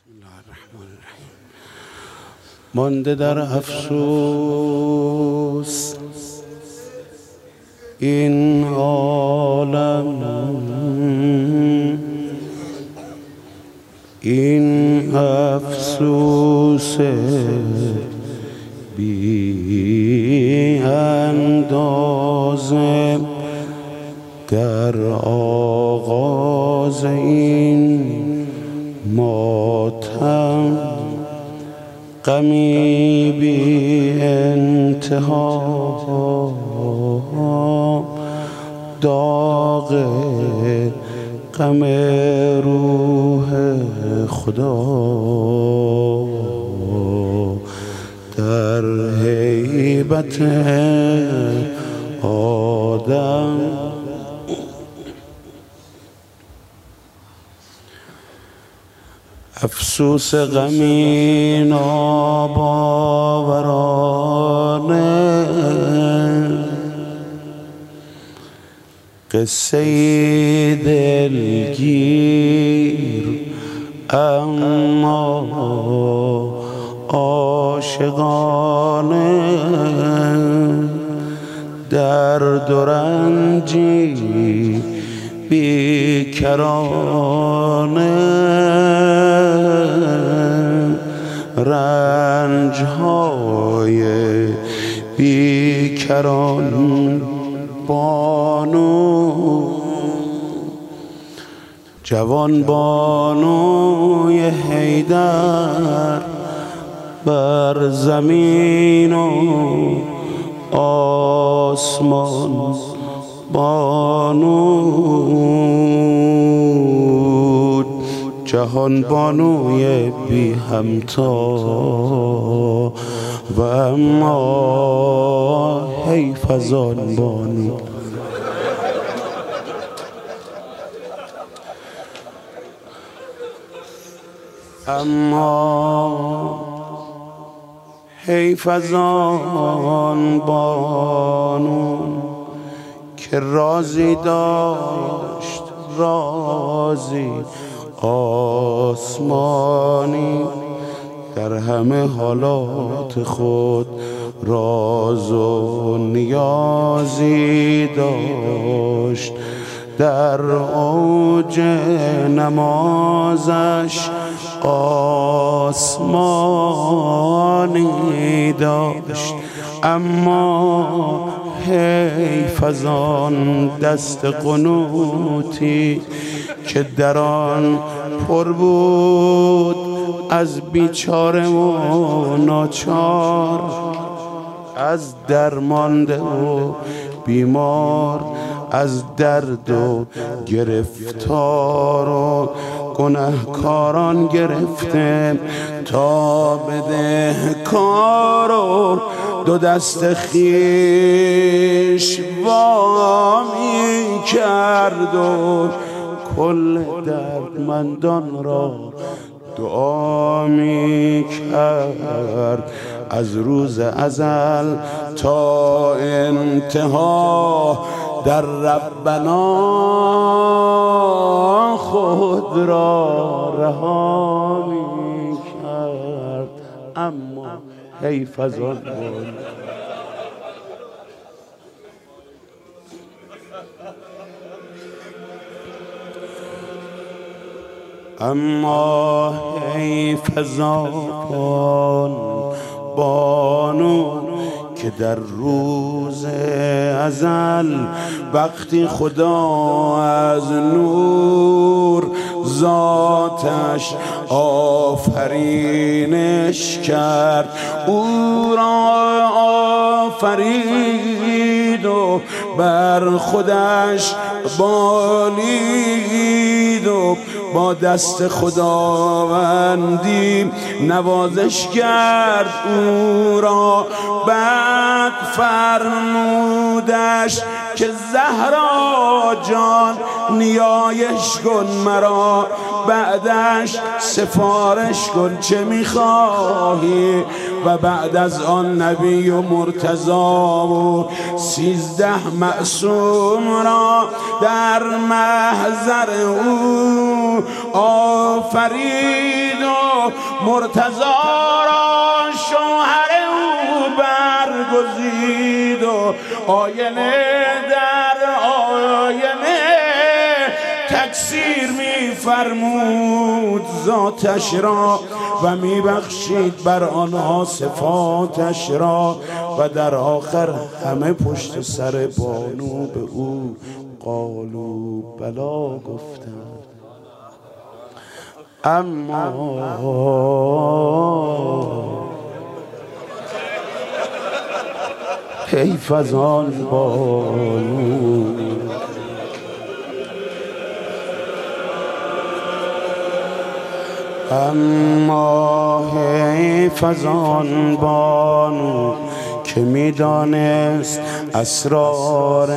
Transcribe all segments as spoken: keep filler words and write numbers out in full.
مانده در افسوس این عالم، این افسوس بی اندازه در آغاز این ماتم، غمی بی انتها، داغ غم روح خدا در هیبت آدم. افسوس غمی ناباورانه، قصه دلگیر اما عاشقانه، درد و رنجی بیکرانه، رنج های بیکران بانو، جوان بانوی حیدر بر زمین و آسمان بانود، جهان بانوی بی همتا و اما حیف از آن بانو. اما حیف از آن بانو که رازی داشت، رازی آسمانی، در همه حالات خود راز و نیازی داشت، در اوج نمازش آسمانی داشت. اما حیف از آن دست قنوتی که در آن پر بود از بیچاره و ناچار، از درمانده و بیمار، از درد و گرفتار و گنهکاران گرفته تا بدهکار و دو دست خویش وامی کرد و کل دردمندان را دعا می کرد. از روز ازل تا انتها در ربنا خود را رها می کرد. اما حیف از آن بود. اما حیف از آن بانو که در روز ازل وقتی خدا از نور ذاتش آفرینش کرد، او را آفرید و بر خودش بالید و با دست خداوندی نوازش کرد. او را بعد فرمودش که زهرا جان نیایش کن مرا، بعدش سفارش کن چه میخواهی. و بعد از آن نبی و مرتضا و سیزده معصوم را در محضر او آفرید و مرتضی را شوهر او برگزید و آینه در آینه تکثیر می فرمود ذاتش را و می بخشید بر آنها صفاتش را و در آخر همه پشت سر بانو به او قالوا بلا گفتند. اما حیف از آن بانو اما حیف از آن بانو که میدانست اسرار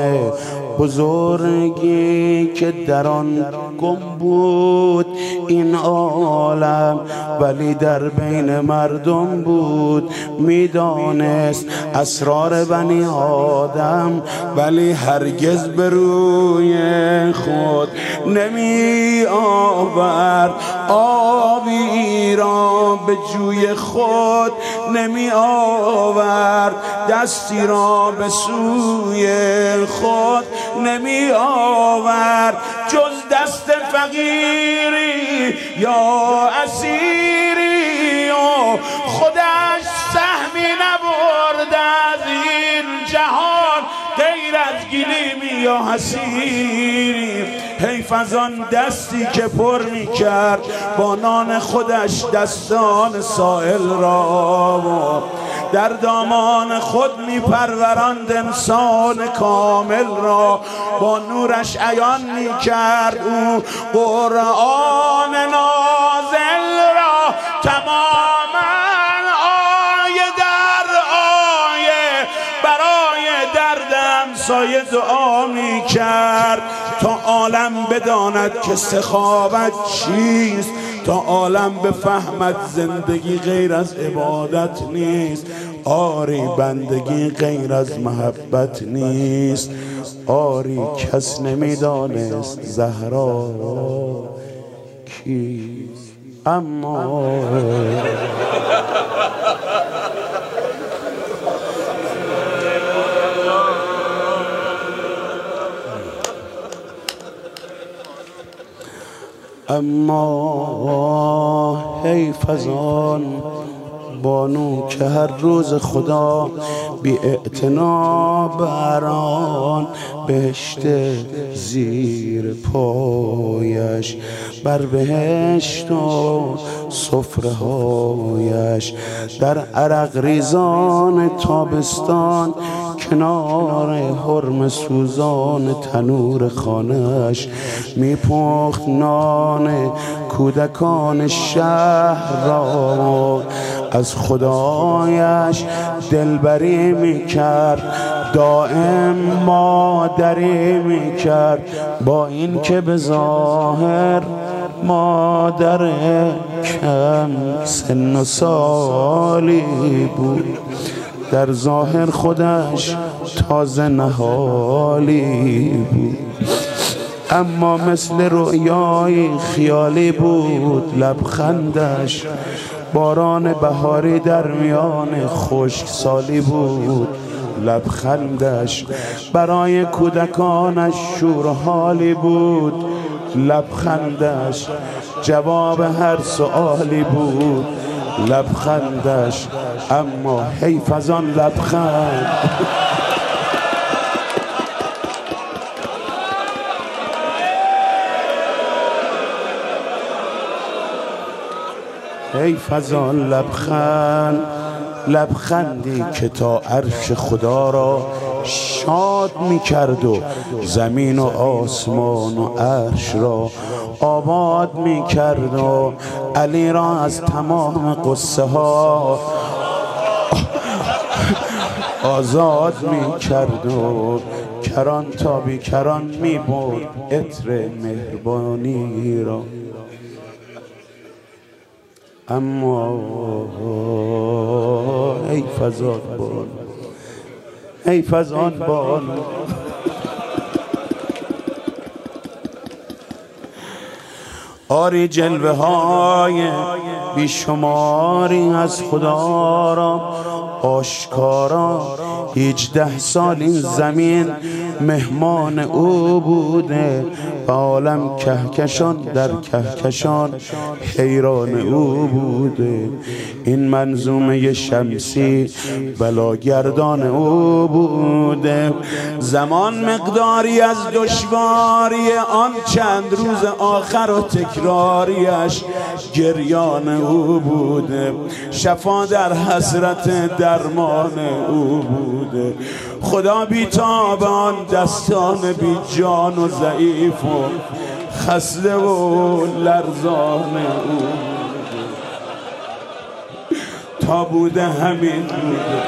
بزرگی که در آن گم بود این عالم ولی در بین مردم بود. میدانست اسرار بنی آدم ولی هرگز به روی خود نمی آورد، آبی را به جوی خود نمی آورد، دستی را به سوی خود نمی آورد جز دست فقیری یا اسیری و خودش سهمی نبرد از این جهان غیر از گلیمی یا حسیری. حیف از آن دستی که پر می کرد با نان خودش دستان سائل را و در دامان خود می پروراند انسان کامل را، با نورش عیان می کرد او قرآن نازل را تماما آیه در آیه برای دردم سایه دعا می کرد تا عالم بداند که سخاوت چیست، تا عالم بفهمد زندگی غیر از عبادت نیست، آری بندگی غیر از محبت نیست. آری کس نمیدانست زهرا کیست. اما اما حیف از آن بانو که هر روز خدا بی اعتنا بر آن بهشت زیر پایش بر بهشت و سفره هایش در عرق ریزان تابستان کنار حرم سوزان تنور خانهش میپخت نان کودکان شهر را، از خدایش دلبری میکرد، دائم مادری میکرد، با این که به ظاهر مادر کم سن و سالی بود، در ظاهر خودش تازه نهالی بود، اما مثل رؤیای خیالی بود. لبخندش باران بهاری در میان خشک سالی بود، لبخندش برای کودکانش شورحالی بود، لبخندش جواب هر سؤالی بود، لبخندش. اما حیف از آن لبخند حیف از آن لبخند، لبخندی که تا عرش خدا را شاد می کرد و زمین و آسمان و عرش را آباد می کرد و علی را از تمام قصه ها آزاد می کرد و کران تا بی کران می برد عطر مهربانی را. اما حیف از آن بانو، حیف از آن بانو آری جلوه های بیشماری از خدا را آشکارا. هجده سال این زمین مهمان او بوده، و عالم کهکشان در کهکشان حیران او بوده. این منظومه شمسی بلاگردان او بوده. زمان مقداری از دشواری آن چند روز آخر و تکراریش گریان او بوده. شفا در حسرت درمان او بوده. خدا بی‌تاب آن دستان بی جان و ضعیف و خسته و لرزان او بوده. تا بوده همین بوده.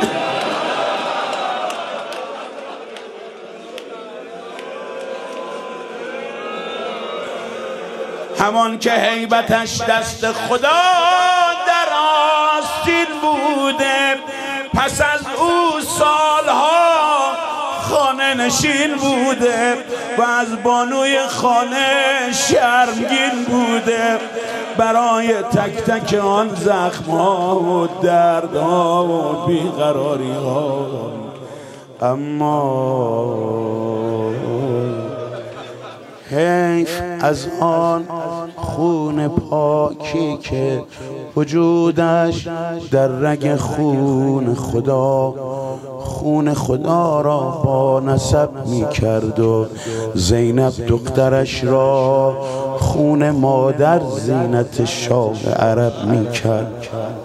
همان که هیبتش دست خدا در آستین بوده، پس از او سالها خانه نشین بوده و از بانوی خانه شرمگین بوده. برای تک تک آن زخم‌ها و دردها و بیقراری‌ها، اما حیف از آن خون پاکی که وجودش در رگ خون خدا خون خدا را با نسب می کرد و زینب دخترش را خون مادر زینت شاه عرب می کرد.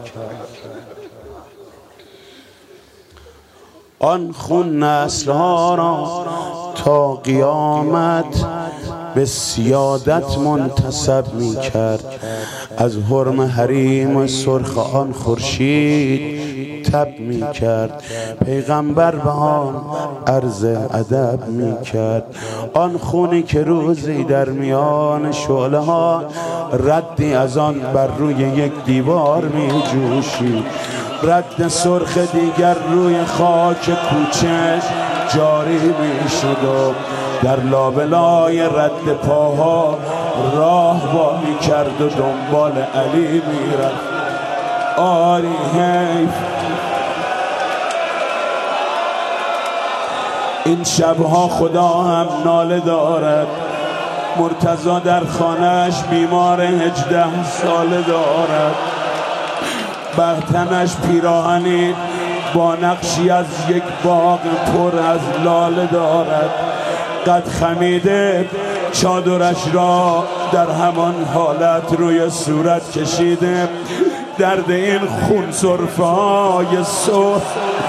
آن خون نسل‌ها را تا قیامت به سیادت منتسب می کرد. از حرم حریم سرخ آن خورشید تب می کرد. پیغمبر به آن عرض ادب می کرد. آن خونی که روزی در میان شعله ها ردی از آن بر روی یک دیوار می جوشید، رد سرخ دیگر روی خاک کوچه جاری می شد و در لابلای رد پاها راه وا می کرد و دنبال علی می رفت. آری حیف این شبها خدا هم ناله دارد. مرتضی در خانهش بیمار هجده ساله دارد. بهتنش پیراهنی با نقشی از یک باغ پر از لاله دارد. قد خمیده چادرش را در همان حالت روی صورت کشیده. درد این خون سرفه های سرخ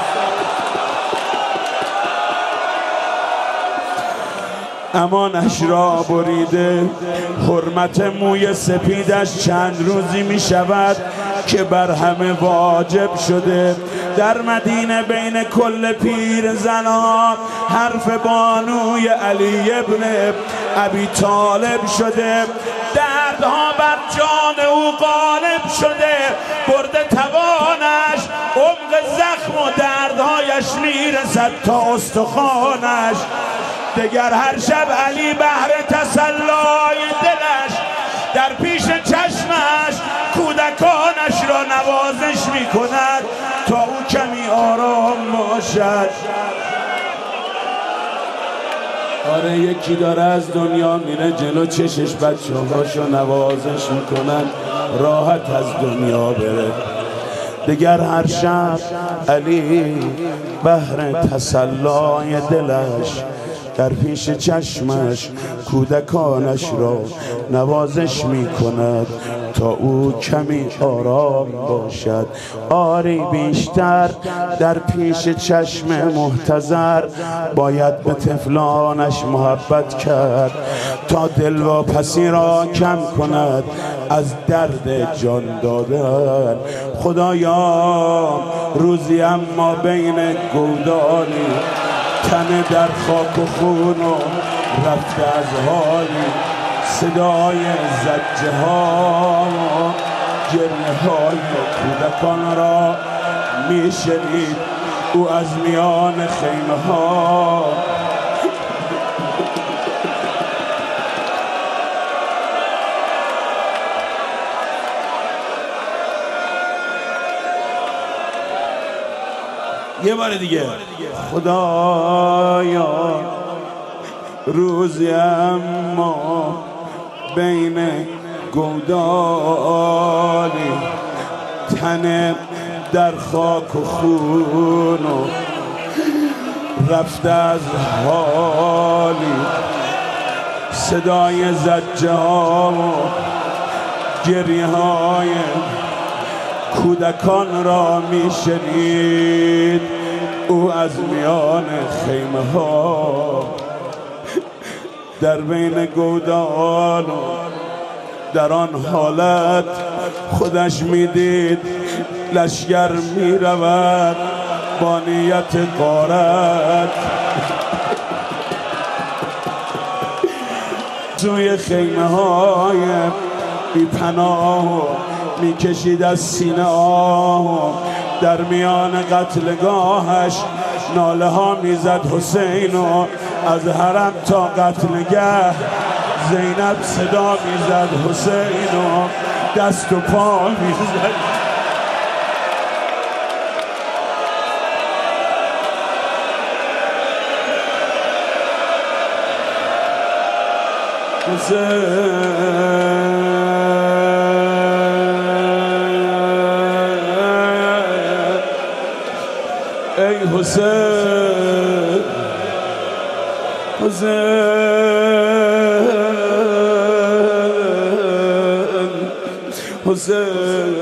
امانش را بریده. حرمت موی سپیدش چند روزی می شود که بر همه واجب شده. در مدینه بین کل پیر زنان حرف بانوی علی ابن ابی طالب شده. دردها بر جان او غالب شده. برده توانش عمق زخم و دردهایش میرسد تا استخوانش. دگر هر شب علی بهر تسلای دلش در پیش چشمش کودکانش را نوازش می کند تا او کمی آرام باشد. آره یکی داره از دنیا میره جلو چشش بچه هاشو نوازش میکنن راحت از دنیا بره. دگر هر شب علی بهر تسلای دلش در پیش چشمش کودکانش را نوازش می کند تا او کمی آرام باشد. آری بیشتر در پیش چشم محتضر باید به طفلانش محبت کرد تا دلواپسی را کم کند از درد جان دادن. خدایا روزی اما بین گودانی تنه در خاک و خون و رفته از حالی صدای زجه ها و گریه های کودکان را می شنید. او از میان خیمه ها یه بار دیگه. خدایا روزی اما بین گودالی تن در خاک و خون و رفته از حالی، صدای زجه ها و گریه های کودکان را می شنید. او از میان خیمه ها در بین گودال و در آن حالت خودش می دید لشگر می رود با نیت غارت توی خیمه های بی پناه می کشید از سینه آه. در میان قتلگاهش ناله ها می زد حسین و از حرم تا قتلگاه زینب صدا می زد حسین و دست و پا می زد. ای حسین حسین حسین